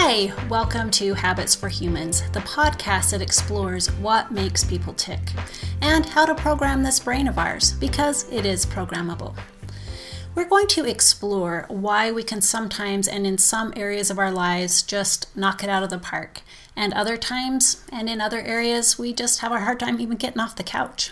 Hi, welcome to Habits for Humans, the podcast that explores what makes people tick and how to program this brain of ours, because it is programmable. We're going to explore why we can sometimes and in some areas of our lives just knock it out of the park, and other times and in other areas we just have a hard time even getting off the couch.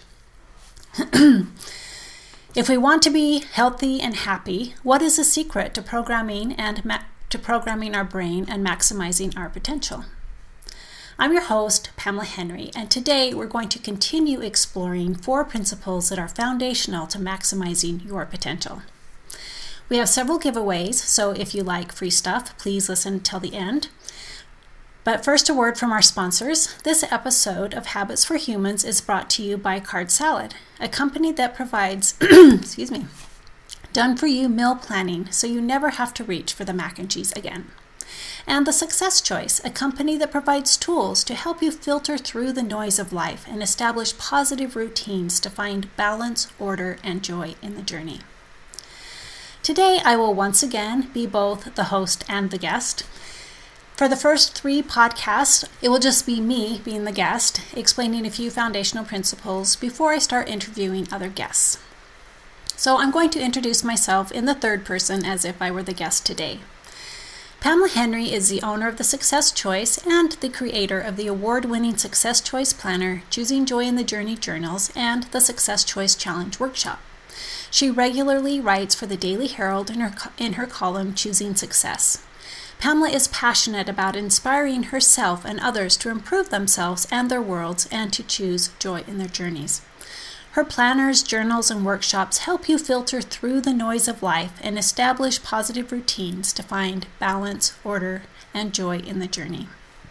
If we want to be healthy and happy, what is the secret to programming our brain and maximizing our potential? I'm your host, Pamela Henry, and today we're going to continue exploring 4 principles that are foundational to maximizing your potential. We have several giveaways, so if you like free stuff, please listen till the end. But first, a word from our sponsors. This episode of Habits for Humans is brought to you by Card Salad, a company that provides done-for-you meal planning so you never have to reach for the mac and cheese again. And The Success Choice, a company that provides tools to help you filter through the noise of life and establish positive routines to find balance, order, and joy in the journey. Today, I will once again be both the host and the guest. For the first 3 podcasts, it will just be me being the guest, explaining a few foundational principles before I start interviewing other guests. So I'm going to introduce myself in the third person as if I were the guest today. Pamela Henry is the owner of The Success Choice and the creator of the award-winning Success Choice Planner, Choosing Joy in the Journey journals, and the Success Choice Challenge workshop. She regularly writes for the Daily Herald in her column, Choosing Success. Pamela is passionate about inspiring herself and others to improve themselves and their worlds and to choose joy in their journeys. Her planners, journals, and workshops help you filter through the noise of life and establish positive routines to find balance, order, and joy in the journey.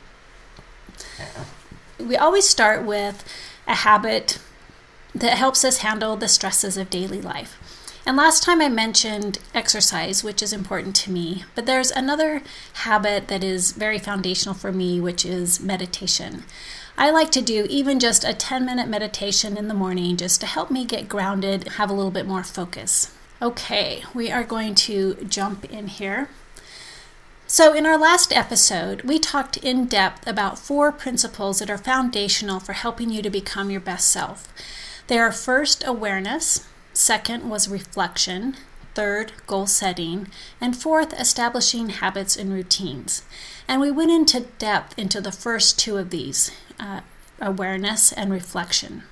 We always start with a habit that helps us handle the stresses of daily life. And last time I mentioned exercise, which is important to me, but there's another habit that is very foundational for me, which is meditation. I like to do even just a 10-minute meditation in the morning just to help me get grounded, have a little bit more focus. Okay, we are going to jump in here. So in our last episode, we talked in depth about 4 principles that are foundational for helping you to become your best self. They are first, awareness. Second was reflection. Third, goal setting. And fourth, establishing habits and routines. And we went into depth into the first 2 of these, awareness and reflection.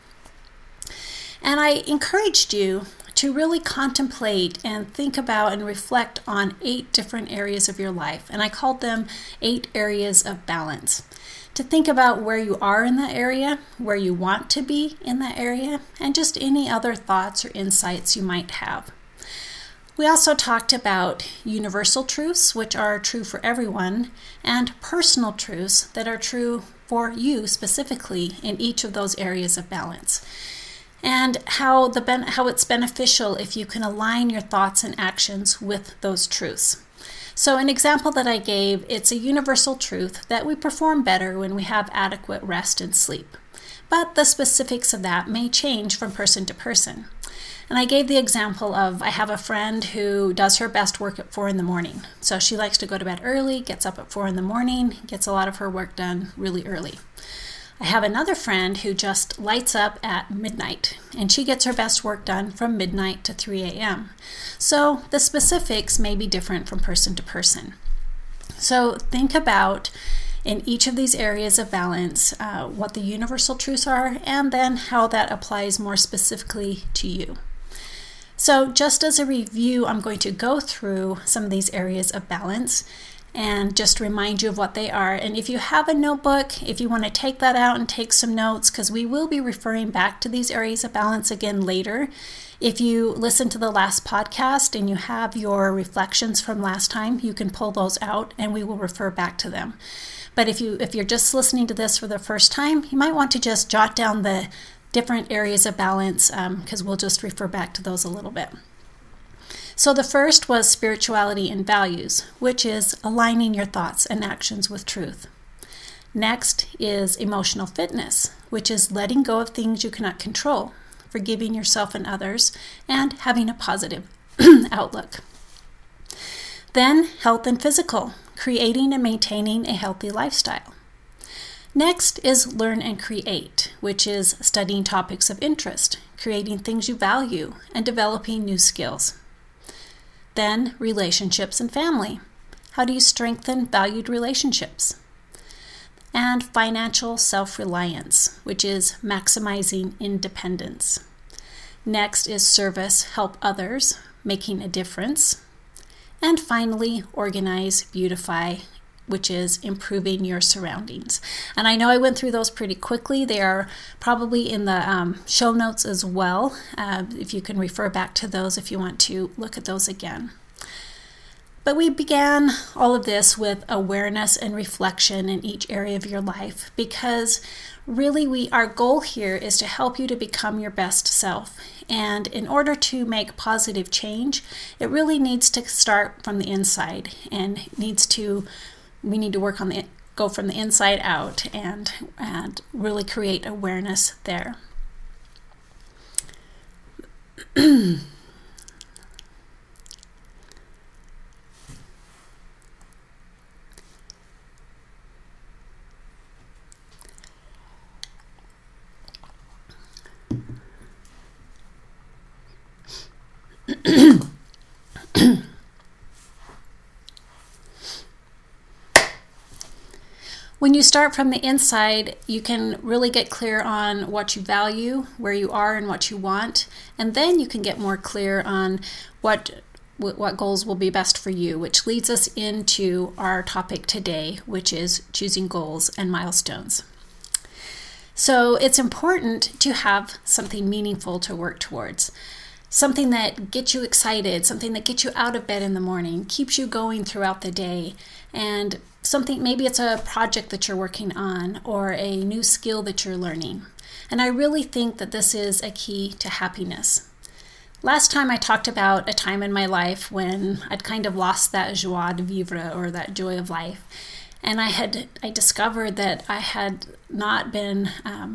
And I encouraged you to really contemplate and think about and reflect on 8 different areas of your life. And I called them 8 areas of balance. To think about where you are in that area, where you want to be in that area, and just any other thoughts or insights you might have. We also talked about universal truths, which are true for everyone, and personal truths that are true for you specifically in each of those areas of balance, and how it's beneficial if you can align your thoughts and actions with those truths. So an example that I gave, it's a universal truth that we perform better when we have adequate rest and sleep. But the specifics of that may change from person to person. And I gave the example of I have a friend who does her best work at 4 in the morning. So she likes to go to bed early, gets up at 4 in the morning, gets a lot of her work done really early. I have another friend who just lights up at midnight, and she gets her best work done from midnight to 3 a.m. So the specifics may be different from person to person. So think about in each of these areas of balance what the universal truths are, and then how that applies more specifically to you. So just as a review, I'm going to go through some of these areas of balance and just remind you of what they are. And if you have a notebook, if you want to take that out and take some notes, because we will be referring back to these areas of balance again later. If you listen to the last podcast and you have your reflections from last time, you can pull those out and we will refer back to them. But if you're just listening to this for the first time, you might want to just jot down the different areas of balance because we'll just refer back to those a little bit. So the first was spirituality and values, which is aligning your thoughts and actions with truth. Next is emotional fitness, which is letting go of things you cannot control, forgiving yourself and others, and having a positive outlook. Then health and physical, creating and maintaining a healthy lifestyle. Next is learn and create, which is studying topics of interest, creating things you value, and developing new skills. Then relationships and family. How do you strengthen valued relationships? And financial self-reliance, which is maximizing independence. Next is service, help others, making a difference. And finally, organize, beautify, which is improving your surroundings. And I know I went through those pretty quickly. They are probably in the show notes as well, if you can refer back to those if you want to look at those again. But we began all of this with awareness and reflection in each area of your life, because really our goal here is to help you to become your best self. And in order to make positive change, it really needs to start from the inside, and we need to work on go from the inside out and really create awareness there. When you start from the inside, you can really get clear on what you value, where you are, and what you want, and then you can get more clear on what goals will be best for you, which leads us into our topic today, which is choosing goals and milestones. So it's important to have something meaningful to work towards. Something that gets you excited, something that gets you out of bed in the morning, keeps you going throughout the day, and something, maybe it's a project that you're working on or a new skill that you're learning. And I really think that this is a key to happiness. Last time I talked about a time in my life when I'd kind of lost that joie de vivre, or that joy of life. And I discovered that I had not been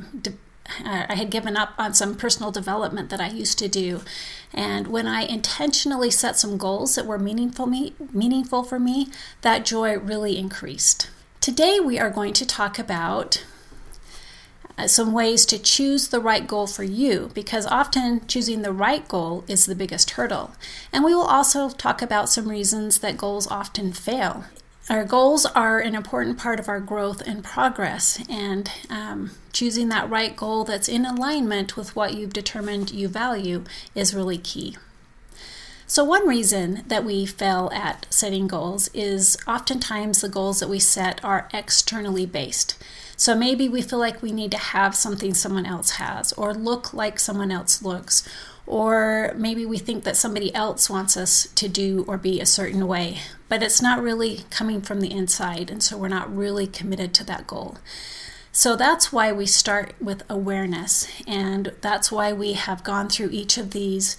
I had given up on some personal development that I used to do. And when I intentionally set some goals that were meaningful for me, that joy really increased. Today we are going to talk about some ways to choose the right goal for you, because often choosing the right goal is the biggest hurdle. And we will also talk about some reasons that goals often fail. Our goals are an important part of our growth and progress, and choosing that right goal that's in alignment with what you've determined you value is really key. So one reason that we fail at setting goals is oftentimes the goals that we set are externally based. So maybe we feel like we need to have something someone else has, or look like someone else looks, or maybe we think that somebody else wants us to do or be a certain way, but it's not really coming from the inside, and so we're not really committed to that goal. So that's why we start with awareness, and that's why we have gone through each of these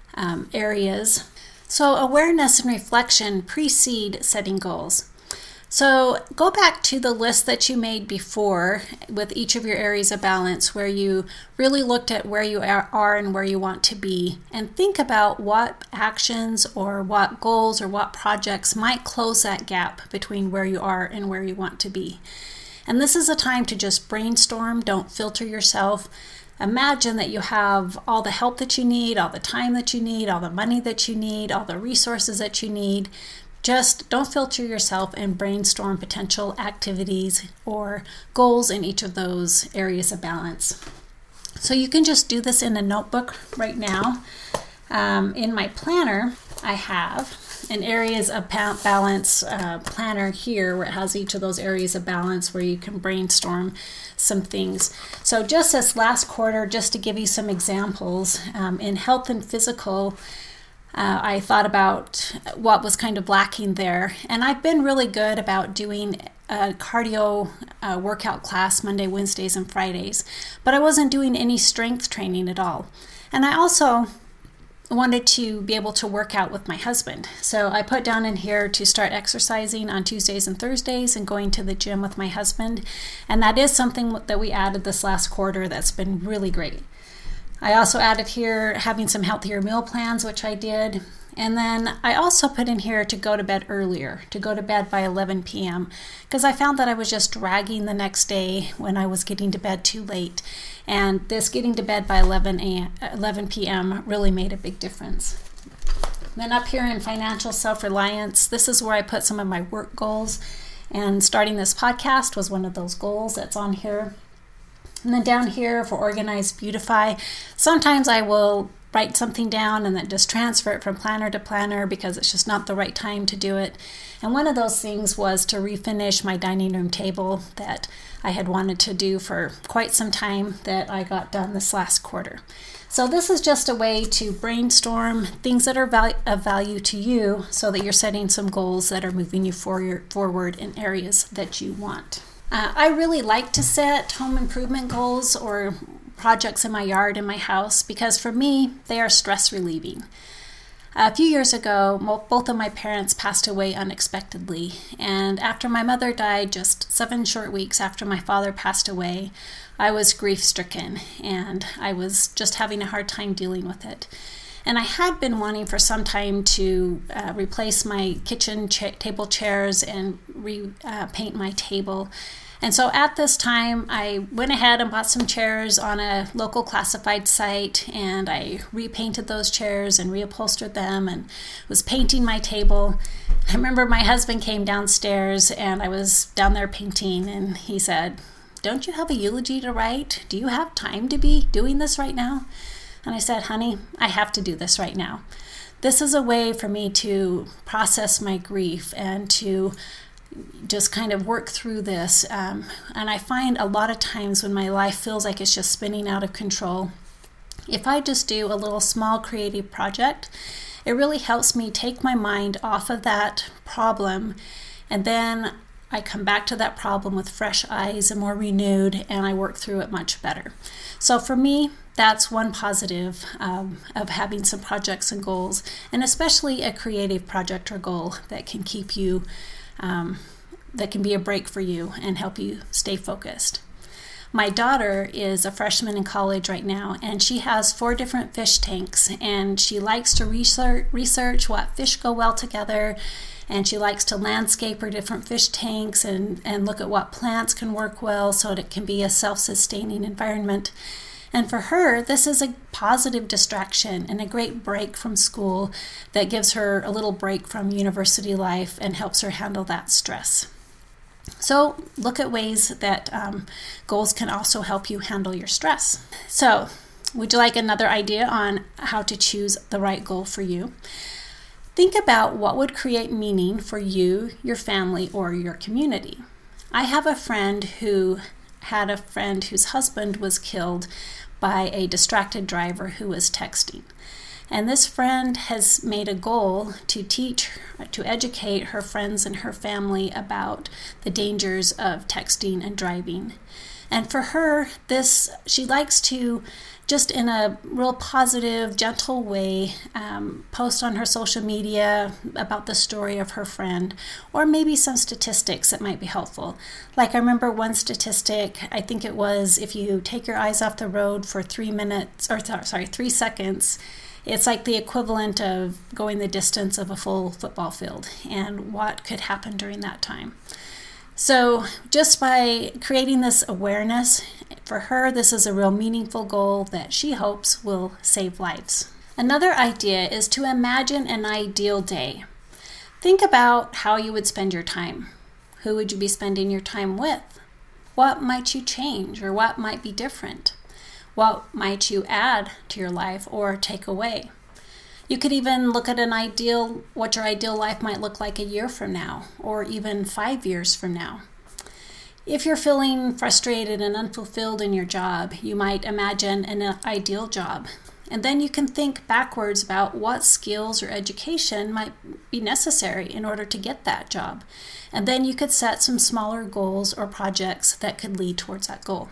areas. So awareness and reflection precede setting goals. So go back to the list that you made before with each of your areas of balance, where you really looked at where you are and where you want to be, and think about what actions or what goals or what projects might close that gap between where you are and where you want to be. And this is a time to just brainstorm. Don't filter yourself. Imagine that you have all the help that you need, all the time that you need, all the money that you need, all the resources that you need. Just don't filter yourself and brainstorm potential activities or goals in each of those areas of balance. So you can just do this in a notebook right now. In my planner, I have an areas of balance planner here, where it has each of those areas of balance where you can brainstorm some things. So just this last quarter, just to give you some examples, in health and physical, I thought about what was kind of lacking there. And I've been really good about doing a cardio workout class Monday, Wednesdays, and Fridays, but I wasn't doing any strength training at all. And I also wanted to be able to work out with my husband. So I put down in here to start exercising on Tuesdays and Thursdays and going to the gym with my husband. And that is something that we added this last quarter that's been really great. I also added here having some healthier meal plans, which I did, And then I also put in here to go to bed earlier, to go to bed by 11 p.m. because I found that I was just dragging the next day when I was getting to bed too late. And this getting to bed by 11 p.m. really made a big difference. Then up here in financial self-reliance, this is where I put some of my work goals. And starting this podcast was one of those goals that's on here. And then down here for Organize Beautify, sometimes I will write something down and then just transfer it from planner to planner because it's just not the right time to do it. And one of those things was to refinish my dining room table that I had wanted to do for quite some time that I got done this last quarter. So this is just a way to brainstorm things that are of value to you so that you're setting some goals that are moving you forward in areas that you want. I really like to set home improvement goals or projects in my yard and my house because for me, they are stress relieving. A few years ago, both of my parents passed away unexpectedly, and after my mother died just 7 short weeks after my father passed away, I was grief-stricken and I was just having a hard time dealing with it. And I had been wanting for some time to replace my kitchen table chairs and repaint my table. And so at this time, I went ahead and bought some chairs on a local classified site, and I repainted those chairs and reupholstered them and was painting my table. I remember my husband came downstairs and I was down there painting, and he said, "Don't you have a eulogy to write? Do you have time to be doing this right now?" And I said, "Honey, I have to do this right now. This is a way for me to process my grief and to just kind of work through this. And I find a lot of times when my life feels like it's just spinning out of control, if I just do a little small creative project, it really helps me take my mind off of that problem, and then I come back to that problem with fresh eyes and more renewed, and I work through it much better. So for me, that's one positive of having some projects and goals, and especially a creative project or goal that can keep you, that can be a break for you and help you stay focused. My daughter is a freshman in college right now, and she has 4 different fish tanks, and she likes to research what fish go well together, and she likes to landscape her different fish tanks and look at what plants can work well so that it can be a self-sustaining environment. And for her, this is a positive distraction and a great break from school that gives her a little break from university life and helps her handle that stress. So look at ways that goals can also help you handle your stress. So would you like another idea on how to choose the right goal for you? Think about what would create meaning for you, your family, or your community. I have a friend who had a friend whose husband was killed by a distracted driver who was texting. And this friend has made a goal to educate her friends and her family about the dangers of texting and driving. And for her, she likes to, just in a real positive, gentle way, post on her social media about the story of her friend, or maybe some statistics that might be helpful. Like I remember one statistic, I think it was if you take your eyes off the road for 3 seconds, it's like the equivalent of going the distance of a full football field and what could happen during that time. So just by creating this awareness, for her, this is a real meaningful goal that she hopes will save lives. Another idea is to imagine an ideal day. Think about how you would spend your time. Who would you be spending your time with? What might you change or what might be different? What might you add to your life or take away? You could even look at what your ideal life might look like a year from now, or even 5 years from now. If you're feeling frustrated and unfulfilled in your job, you might imagine an ideal job. And then you can think backwards about what skills or education might be necessary in order to get that job. And then you could set some smaller goals or projects that could lead towards that goal.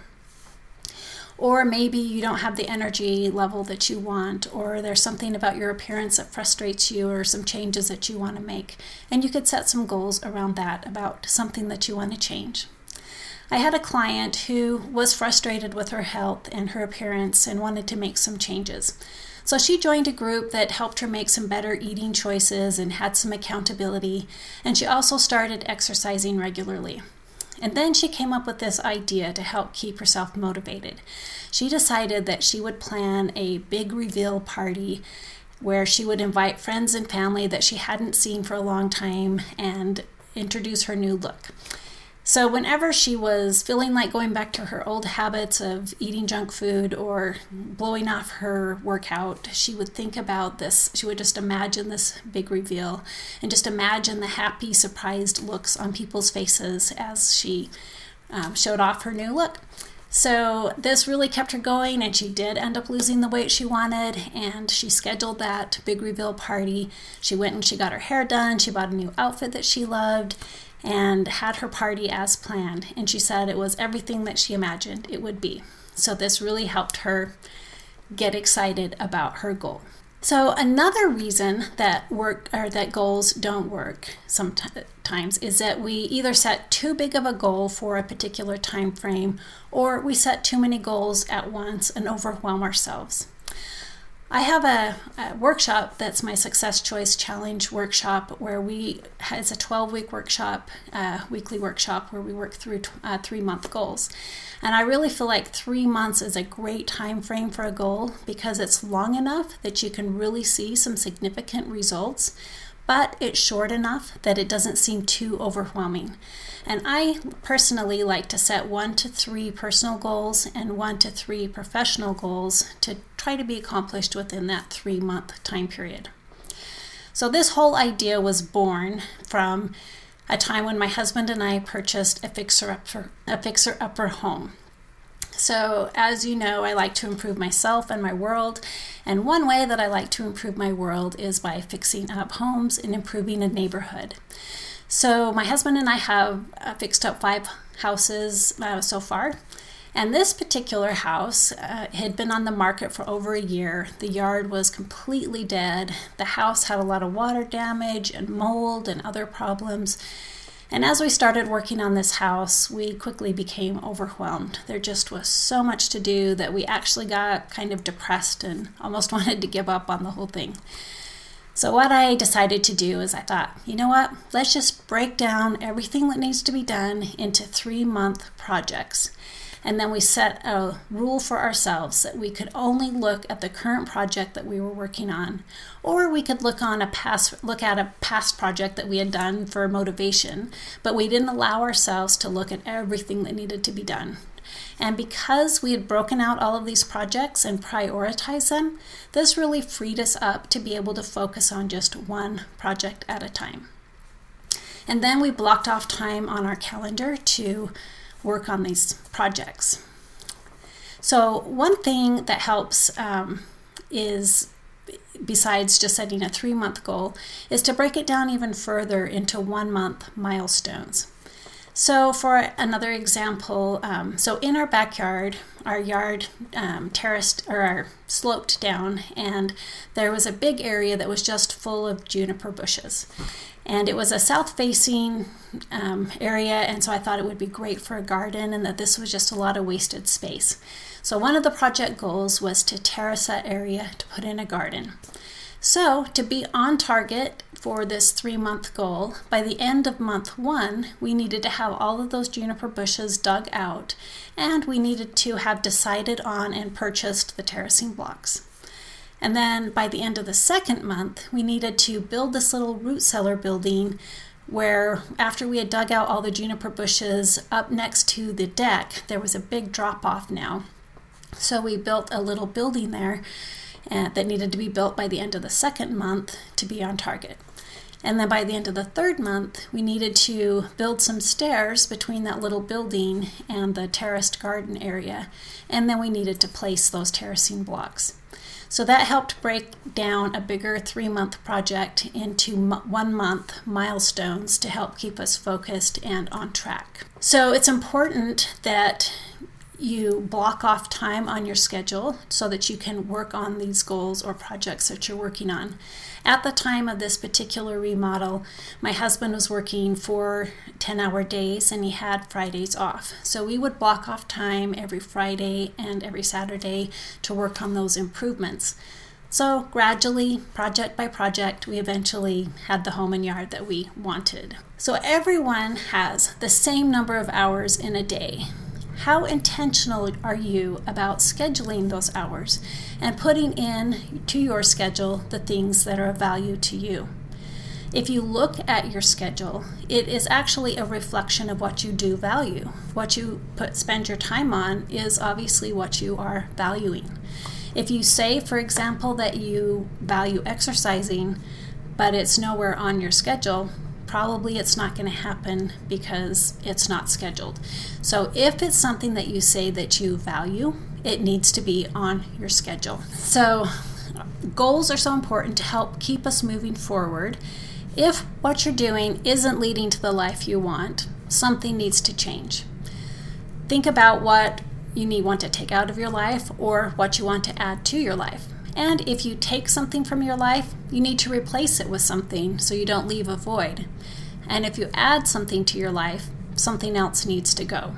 Or maybe you don't have the energy level that you want, or there's something about your appearance that frustrates you, or some changes that you want to make. And you could set some goals around that, about something that you want to change. I had a client who was frustrated with her health and her appearance and wanted to make some changes. So she joined a group that helped her make some better eating choices and had some accountability. And she also started exercising regularly. And then she came up with this idea to help keep herself motivated. She decided that she would plan a big reveal party where she would invite friends and family that she hadn't seen for a long time and introduce her new look. So whenever she was feeling like going back to her old habits of eating junk food or blowing off her workout, she would think about this. She would just imagine this big reveal and just imagine the happy, surprised looks on people's faces as she showed off her new look. So this really kept her going, and she did end up losing the weight she wanted, and she scheduled that big reveal party. She went and she got her hair done. She bought a new outfit that she loved and had her party as planned. And she said it was everything that she imagined it would be. So this really helped her get excited about her goal. So another reason that goals don't work sometimes is that we either set too big of a goal for a particular time frame, or we set too many goals at once and overwhelm ourselves. I have a workshop that's my Success Choice Challenge workshop, where it's a 12-week workshop, weekly workshop, where we work through 3-month goals. And I really feel like 3 months is a great time frame for a goal because it's long enough that you can really see some significant results, but it's short enough that it doesn't seem too overwhelming. And I personally like to set 1 to 3 personal goals and 1 to 3 professional goals to try to be accomplished within that 3-month time period. So this whole idea was born from a time when my husband and I purchased a fixer-upper home. So as you know, I like to improve myself and my world. And one way that I like to improve my world is by fixing up homes and improving a neighborhood. So my husband and I have fixed up 5 houses so far. And this particular house had been on the market for over a year. The yard was completely dead. The house had a lot of water damage and mold and other problems. And as we started working on this house, we quickly became overwhelmed. There just was so much to do that we actually got kind of depressed and almost wanted to give up on the whole thing. So what I decided to do is I thought, you know what, let's just break down everything that needs to be done into 3-month projects. And then we set a rule for ourselves that we could only look at the current project that we were working on, or we could look at a past project that we had done for motivation, but we didn't allow ourselves to look at everything that needed to be done. And because we had broken out all of these projects and prioritized them, this really freed us up to be able to focus on just one project at a time. And then we blocked off time on our calendar to work on these projects. So one thing that helps is, besides just setting a 3-month goal, is to break it down even further into 1-month milestones. So for another example, so in our backyard, our yard terraced or sloped down, and there was a big area that was just full of juniper bushes. And it was a south-facing area, and so I thought it would be great for a garden and that this was just a lot of wasted space. So one of the project goals was to terrace that area to put in a garden. So to be on target for this 3-month goal, by the end of month 1, we needed to have all of those juniper bushes dug out, and we needed to have decided on and purchased the terracing blocks. And then by the end of the 2nd month, we needed to build this little root cellar building where, after we had dug out all the juniper bushes up next to the deck, there was a big drop off now. So we built a little building there that needed to be built by the end of the 2nd month to be on target. And then by the end of the 3rd month, we needed to build some stairs between that little building and the terraced garden area. And then we needed to place those terracing blocks. So that helped break down a bigger 3-month project into 1-month milestones to help keep us focused and on track. So it's important that you block off time on your schedule so that you can work on these goals or projects that you're working on. At the time of this particular remodel, my husband was working 4 10-hour days and he had Fridays off. So we would block off time every Friday and every Saturday to work on those improvements. So gradually, project by project, we eventually had the home and yard that we wanted. So everyone has the same number of hours in a day. How intentional are you about scheduling those hours and putting in to your schedule the things that are of value to you? If you look at your schedule, it is actually a reflection of what you do value. What you spend your time on is obviously what you are valuing. If you say, for example, that you value exercising, but it's nowhere on your schedule, probably it's not going to happen because it's not scheduled. So if it's something that you say that you value, it needs to be on your schedule. So goals are so important to help keep us moving forward. If what you're doing isn't leading to the life you want, something needs to change. Think about what you want to take out of your life or what you want to add to your life. And if you take something from your life, you need to replace it with something so you don't leave a void. And if you add something to your life, something else needs to go.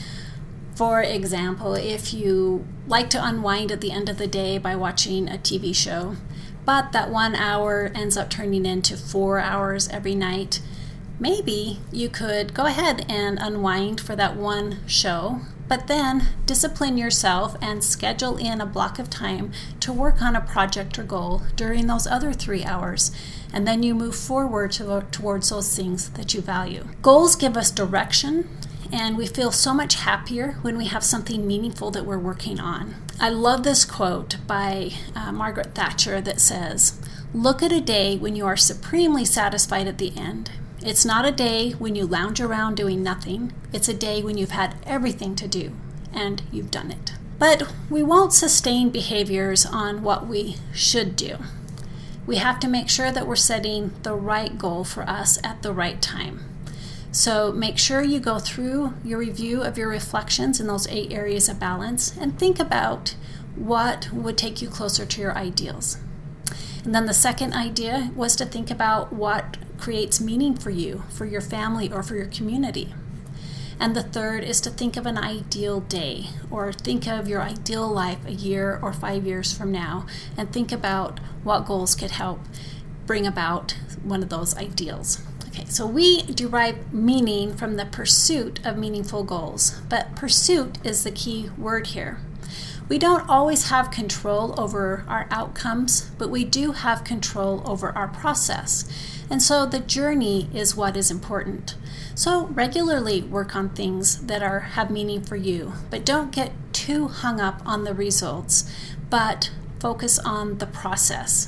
For example, if you like to unwind at the end of the day by watching a TV show, but that 1 hour ends up turning into 4 hours every night, maybe you could go ahead and unwind for that one show, but then discipline yourself and schedule in a block of time to work on a project or goal during those other 3 hours. And then you move forward towards those things that you value. Goals give us direction, and we feel so much happier when we have something meaningful that we're working on. I love this quote by Margaret Thatcher that says, "Look at a day when you are supremely satisfied at the end. It's not a day when you lounge around doing nothing. It's a day when you've had everything to do, and you've done it." But we won't sustain behaviors on what we should do. We have to make sure that we're setting the right goal for us at the right time. So make sure you go through your review of your reflections in those 8 areas of balance and think about what would take you closer to your ideals. And then the second idea was to think about what creates meaning for you, for your family, or for your community. And the third is to think of an ideal day, or think of your ideal life a year or 5 years from now, and think about what goals could help bring about one of those ideals. Okay, so we derive meaning from the pursuit of meaningful goals, but pursuit is the key word here. We don't always have control over our outcomes, but we do have control over our process. And so the journey is what is important. So regularly work on things that have meaning for you, but don't get too hung up on the results, but focus on the process.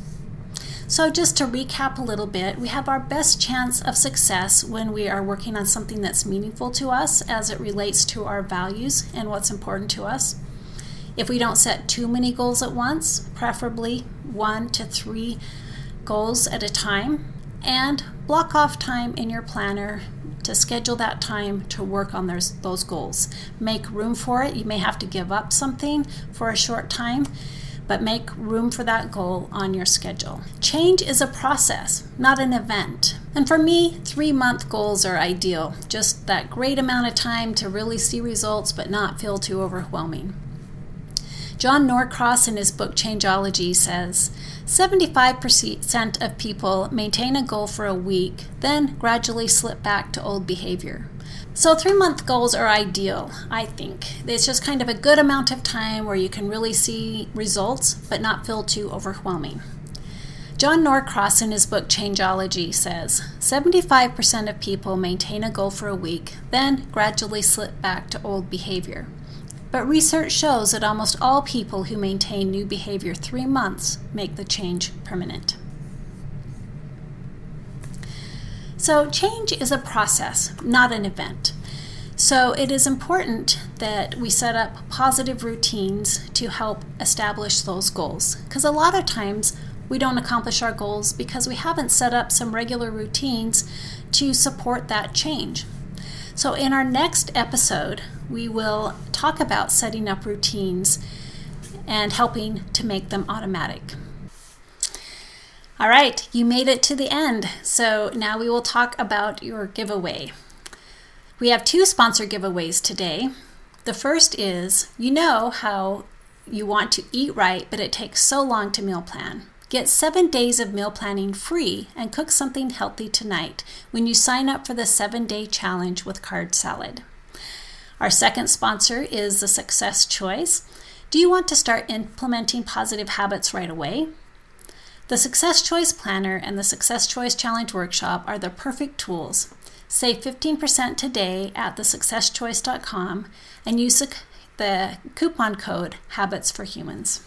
So just to recap a little bit, we have our best chance of success when we are working on something that's meaningful to us as it relates to our values and what's important to us. If we don't set too many goals at once, preferably 1 to 3 goals at a time, and block off time in your planner to schedule that time to work on those goals. Make room for it. You may have to give up something for a short time, but make room for that goal on your schedule. Change is a process, not an event. And for me, 3-month goals are ideal. Just that great amount of time to really see results, but not feel too overwhelming. John Norcross in his book Changeology says, 75% of people maintain a goal for a week, then gradually slip back to old behavior. So 3-month goals are ideal, I think. It's just kind of a good amount of time where you can really see results, but not feel too overwhelming. John Norcross in his book Changeology says, 75% of people maintain a goal for a week, then gradually slip back to old behavior. But research shows that almost all people who maintain new behavior 3 months make the change permanent. So change is a process, not an event. So it is important that we set up positive routines to help establish those goals. Because a lot of times we don't accomplish our goals because we haven't set up some regular routines to support that change. So in our next episode, we will talk about setting up routines and helping to make them automatic. All right, you made it to the end. So now we will talk about your giveaway. We have 2 sponsor giveaways today. The first is, you know how you want to eat right, but it takes so long to meal plan. Get 7 days of meal planning free and cook something healthy tonight when you sign up for the 7-day challenge with Card Salad. Our second sponsor is the Success Choice. Do you want to start implementing positive habits right away? The Success Choice Planner and the Success Choice Challenge Workshop are the perfect tools. Save 15% today at thesuccesschoice.com and use the coupon code Habits for Humans.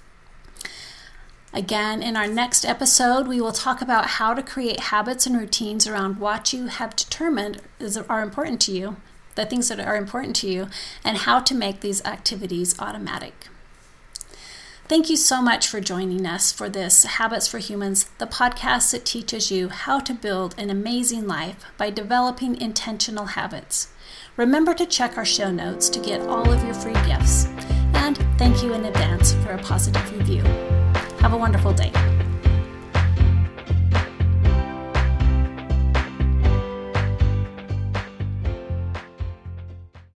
Again, in our next episode, we will talk about how to create habits and routines around what you have determined are important to you, the things that are important to you, and how to make these activities automatic. Thank you so much for joining us for this Habits for Humans, the podcast that teaches you how to build an amazing life by developing intentional habits. Remember to check our show notes to get all of your free gifts. And thank you in advance for a positive review. Have a wonderful day.